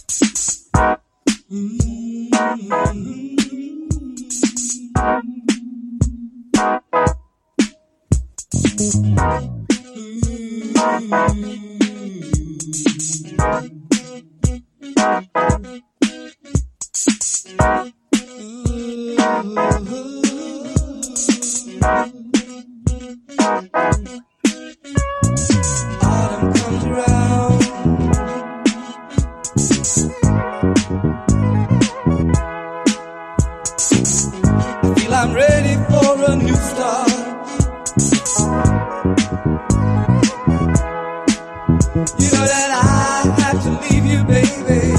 Autumn comes around. I feel I'm ready for a new start. You know that I have to leave you, baby.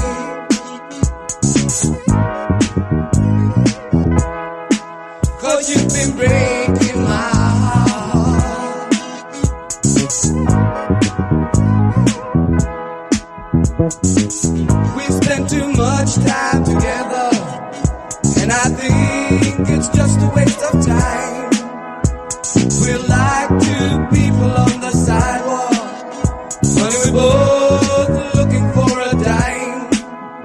Cause you've been breaking my heart. We spent too much time together, and I think it's just a waste of time. We're like two people on the sidewalk, but we're both looking for a dime.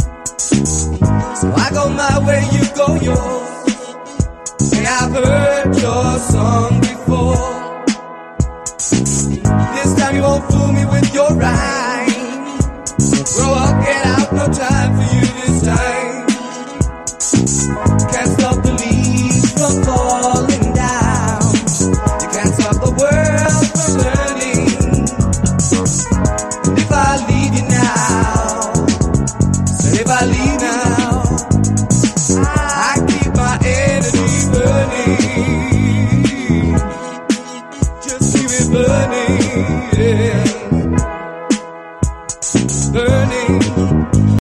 So I go my way, you go yours. Hey, I've heard your song before. This time you won't fool me.